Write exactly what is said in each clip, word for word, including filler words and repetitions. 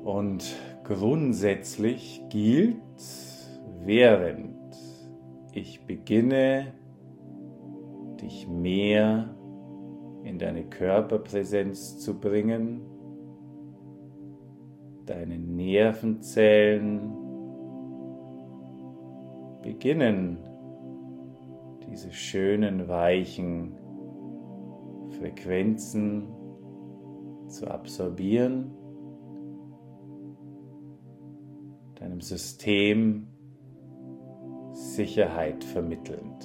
Und grundsätzlich gilt, während ich beginne, dich mehr in deine Körperpräsenz zu bringen, deine Nervenzellen beginnen, diese schönen, weichen Frequenzen zu absorbieren, deinem System Sicherheit vermittelnd.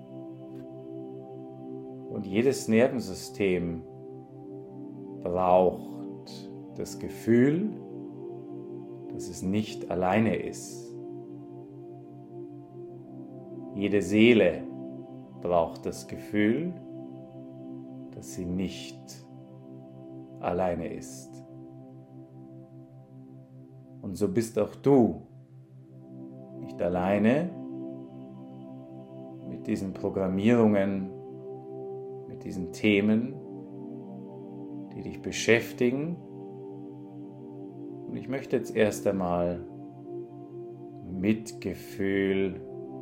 Und jedes Nervensystem braucht das Gefühl, dass es nicht alleine ist. Jede Seele braucht das Gefühl, dass sie nicht alleine ist. Und so bist auch du nicht alleine mit diesen Programmierungen, mit diesen Themen, die dich beschäftigen. Und ich möchte jetzt erst einmal Mitgefühl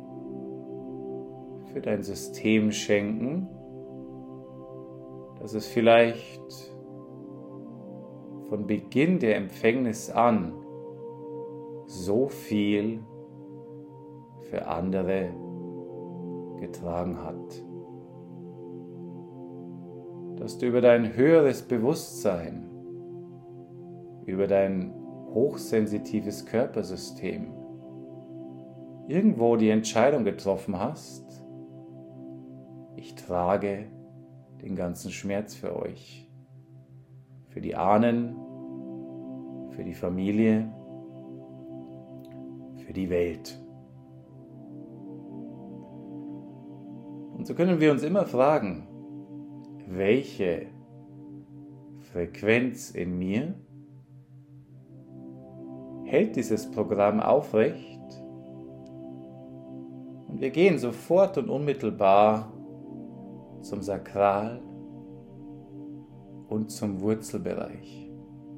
für dein System schenken, dass es vielleicht von Beginn der Empfängnis an so viel für andere getragen hat. Dass du über dein höheres Bewusstsein, über dein hochsensitives Körpersystem irgendwo die Entscheidung getroffen hast, ich trage den ganzen Schmerz für euch, für die Ahnen, für die Familie, für die Welt. Und so können wir uns immer fragen, welche Frequenz in mir hält dieses Programm aufrecht? Und wir gehen sofort und unmittelbar zum Sakral und zum Wurzelbereich.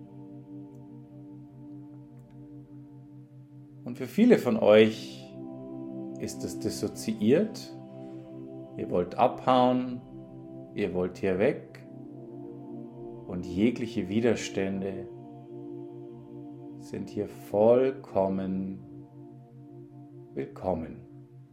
Und für viele von euch ist es dissoziiert. Ihr wollt abhauen, ihr wollt hier weg und jegliche Widerstände sind hier vollkommen willkommen.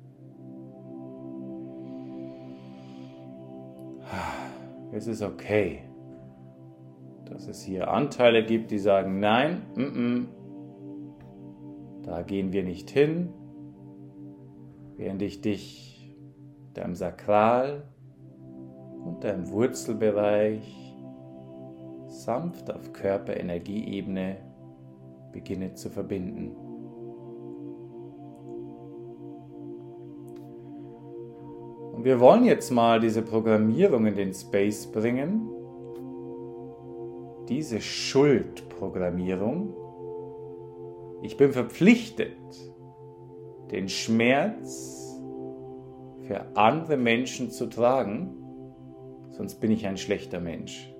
Es ist okay, dass es hier Anteile gibt, die sagen, nein, m-m, da gehen wir nicht hin, während ich dich deinem Sakral und deinem Wurzelbereich sanft auf Körperenergieebene beginne zu verbinden. Und wir wollen jetzt mal diese Programmierung in den Space bringen, diese Schuldprogrammierung. Ich bin verpflichtet, den Schmerz für andere Menschen zu tragen, sonst bin ich ein schlechter Mensch.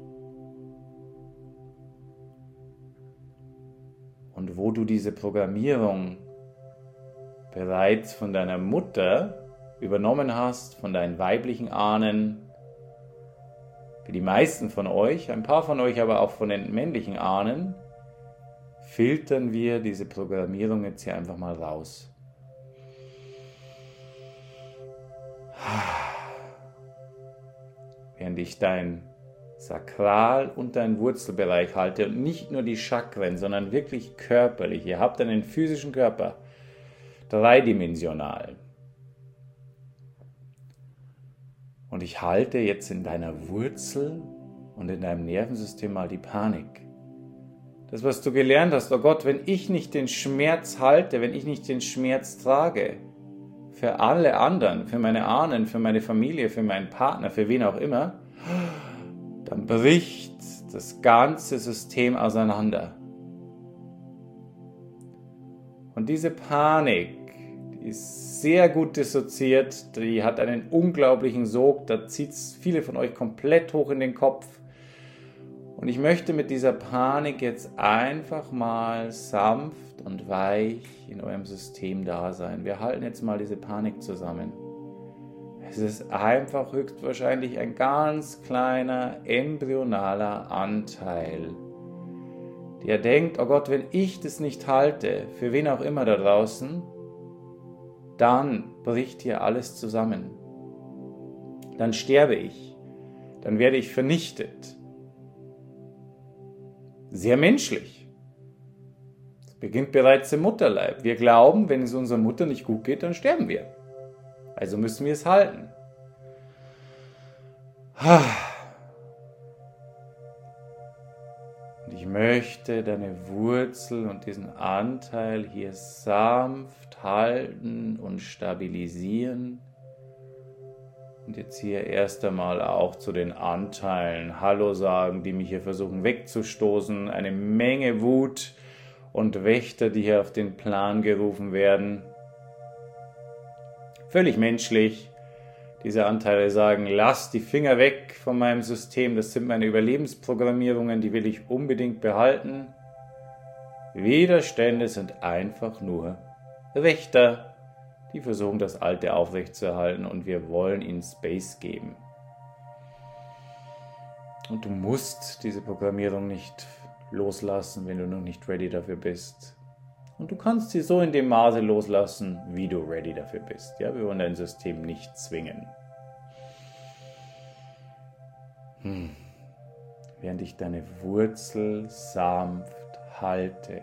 Und wo du diese Programmierung bereits von deiner Mutter übernommen hast, von deinen weiblichen Ahnen, für die meisten von euch, ein paar von euch aber auch von den männlichen Ahnen, filtern wir diese Programmierung jetzt hier einfach mal raus. Während ich dein Sakral und deinen Wurzelbereich halte und nicht nur die Chakren, sondern wirklich körperlich. Ihr habt einen physischen Körper, dreidimensional. Und ich halte jetzt in deiner Wurzel und in deinem Nervensystem mal die Panik. Das, was du gelernt hast, oh Gott, wenn ich nicht den Schmerz halte, wenn ich nicht den Schmerz trage, für alle anderen, für meine Ahnen, für meine Familie, für meinen Partner, für wen auch immer, dann bricht das ganze System auseinander. Und diese Panik, die ist sehr gut dissoziiert, die hat einen unglaublichen Sog, da zieht es viele von euch komplett hoch in den Kopf. Und ich möchte mit dieser Panik jetzt einfach mal sanft und weich in eurem System da sein. Wir halten jetzt mal diese Panik zusammen. Es ist einfach höchstwahrscheinlich ein ganz kleiner, embryonaler Anteil, der denkt, oh Gott, wenn ich das nicht halte, für wen auch immer da draußen, dann bricht hier alles zusammen. Dann sterbe ich. Dann werde ich vernichtet. Sehr menschlich. Es beginnt bereits im Mutterleib. Wir glauben, wenn es unserer Mutter nicht gut geht, dann sterben wir. Also müssen wir es halten. Und ich möchte deine Wurzel und diesen Anteil hier sanft halten und stabilisieren. Und jetzt hier erst einmal auch zu den Anteilen Hallo sagen, die mich hier versuchen wegzustoßen. Eine Menge Wut und Wächter, die hier auf den Plan gerufen werden. Völlig menschlich. Diese Anteile sagen, lass die Finger weg von meinem System. Das sind meine Überlebensprogrammierungen, die will ich unbedingt behalten. Widerstände sind einfach nur Wächter, die versuchen, das Alte aufrechtzuerhalten, und wir wollen ihnen Space geben. Und du musst diese Programmierung nicht loslassen, wenn du noch nicht ready dafür bist. Und du kannst sie so in dem Maße loslassen, wie du ready dafür bist. Ja, wir wollen dein System nicht zwingen. Hm. Während ich deine Wurzel sanft halte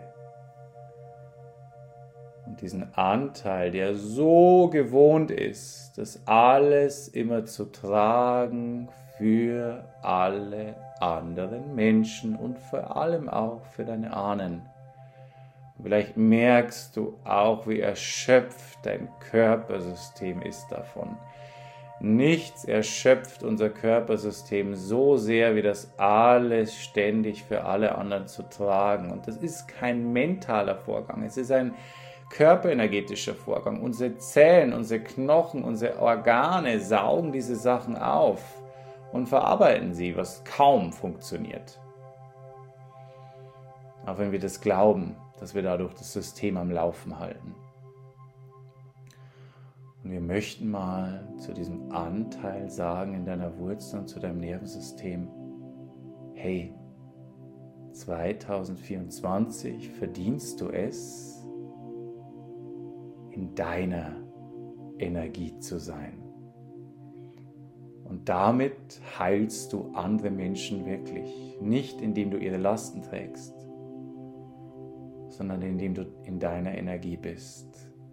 und diesen Anteil, der so gewohnt ist, das alles immer zu tragen für alle anderen Menschen und vor allem auch für deine Ahnen. Vielleicht merkst du auch, wie erschöpft dein Körpersystem ist davon. Nichts erschöpft unser Körpersystem so sehr, wie das alles ständig für alle anderen zu tragen. Und das ist kein mentaler Vorgang, es ist ein körperenergetischer Vorgang. Unsere Zellen, unsere Knochen, unsere Organe saugen diese Sachen auf und verarbeiten sie, was kaum funktioniert. Auch wenn wir das glauben, dass wir dadurch das System am Laufen halten. Und wir möchten mal zu diesem Anteil sagen in deiner Wurzel und zu deinem Nervensystem, hey, zwanzig vierundzwanzig verdienst du es, in deiner Energie zu sein. Und damit heilst du andere Menschen wirklich, nicht indem du ihre Lasten trägst, sondern indem du in deiner Energie bist.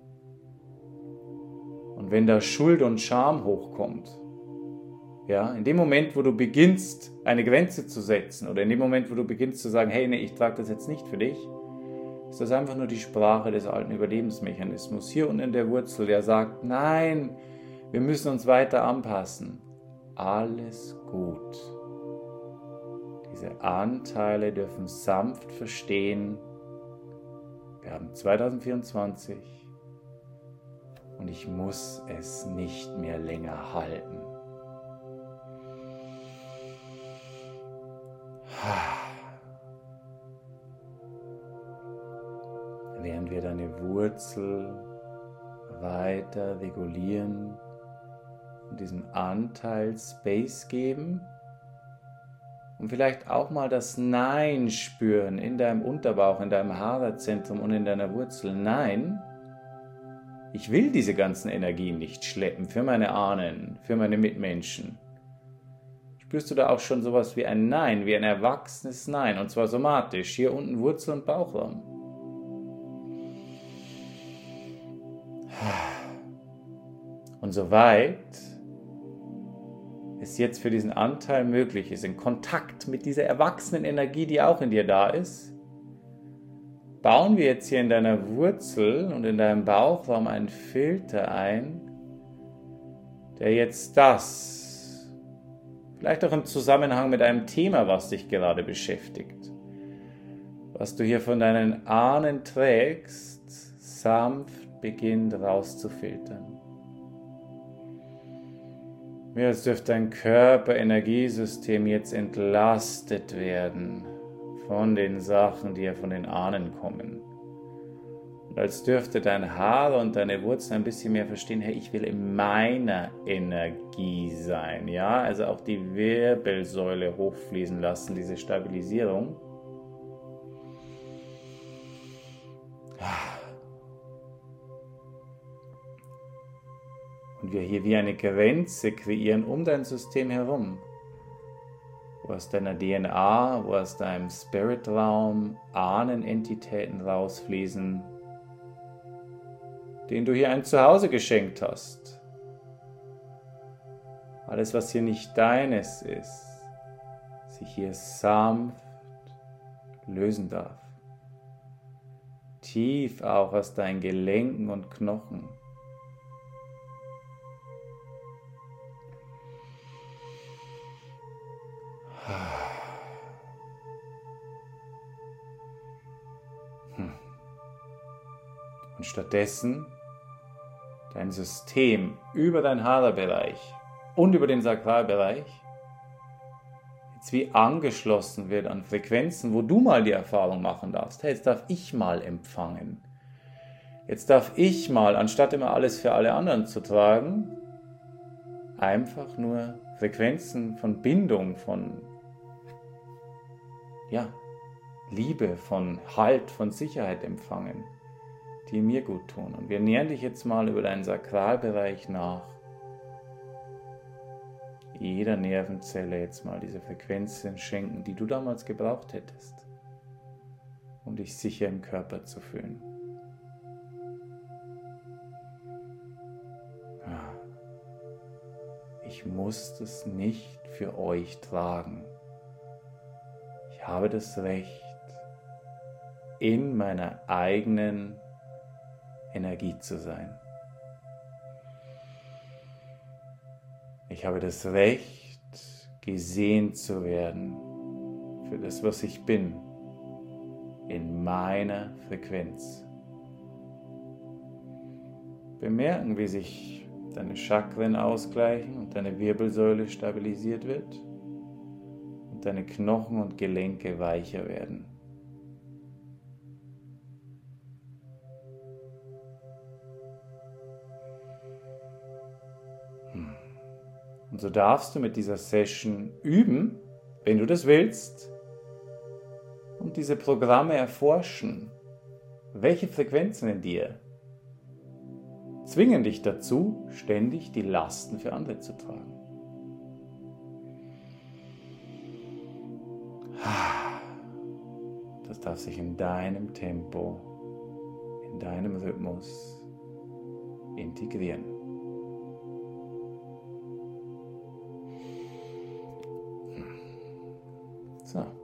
Und wenn da Schuld und Scham hochkommt, ja, in dem Moment, wo du beginnst, eine Grenze zu setzen, oder in dem Moment, wo du beginnst zu sagen, hey, nee, ich trage das jetzt nicht für dich, ist das einfach nur die Sprache des alten Überlebensmechanismus. Hier unten in der Wurzel, der sagt, nein, wir müssen uns weiter anpassen. Alles gut. Diese Anteile dürfen sanft verstehen, wir haben zwanzig vierundzwanzig und ich muss es nicht mehr länger halten. Während wir deine Wurzel weiter regulieren und diesem Anteil Space geben und vielleicht auch mal das Nein spüren in deinem Unterbauch, in deinem Haarzentrum und in deiner Wurzel. Nein, ich will diese ganzen Energien nicht schleppen für meine Ahnen, für meine Mitmenschen. Spürst du da auch schon sowas wie ein Nein, wie ein erwachsenes Nein, und zwar somatisch, hier unten Wurzel und Bauchraum. Und soweit es jetzt für diesen Anteil möglich ist, in Kontakt mit dieser erwachsenen Energie, die auch in dir da ist, bauen wir jetzt hier in deiner Wurzel und in deinem Bauchraum einen Filter ein, der jetzt das, vielleicht auch im Zusammenhang mit einem Thema, was dich gerade beschäftigt, was du hier von deinen Ahnen trägst, sanft beginnt rauszufiltern. Wie als dürfte dein Körper-Energiesystem jetzt entlastet werden von den Sachen, die ja von den Ahnen kommen. Und als dürfte dein Haar und deine Wurzeln ein bisschen mehr verstehen, hey, ich will in meiner Energie sein. Ja, also auch die Wirbelsäule hochfließen lassen, diese Stabilisierung. Und wir hier wie eine Grenze kreieren um dein System herum, wo aus deiner D N A, wo aus deinem Spiritraum Ahnenentitäten rausfließen, denen du hier ein Zuhause geschenkt hast. Alles, was hier nicht deines ist, sich hier sanft lösen darf. Tief auch aus deinen Gelenken und Knochen. Und stattdessen dein System über deinen Haarebereich und über den Sakralbereich jetzt wie angeschlossen wird an Frequenzen, wo du mal die Erfahrung machen darfst. Hey, jetzt darf ich mal empfangen. Jetzt darf ich mal, anstatt immer alles für alle anderen zu tragen, einfach nur Frequenzen von Bindung, von ja, Liebe, von Halt, von Sicherheit empfangen, die mir gut tun. Und wir nähern dich jetzt mal über deinen Sakralbereich nach. Jeder Nervenzelle jetzt mal diese Frequenzen schenken, die du damals gebraucht hättest, um dich sicher im Körper zu fühlen. Ich muss das nicht für euch tragen. Ich habe das Recht, in meiner eigenen Energie zu sein. Ich habe das Recht, gesehen zu werden für das, was ich bin, in meiner Frequenz. Bemerken, wie sich deine Chakren ausgleichen und deine Wirbelsäule stabilisiert wird und deine Knochen und Gelenke weicher werden. Und so darfst du mit dieser Session üben, wenn du das willst, und diese Programme erforschen. Welche Frequenzen in dir zwingen dich dazu, ständig die Lasten für andere zu tragen? Das darf sich in deinem Tempo, in deinem Rhythmus integrieren. So.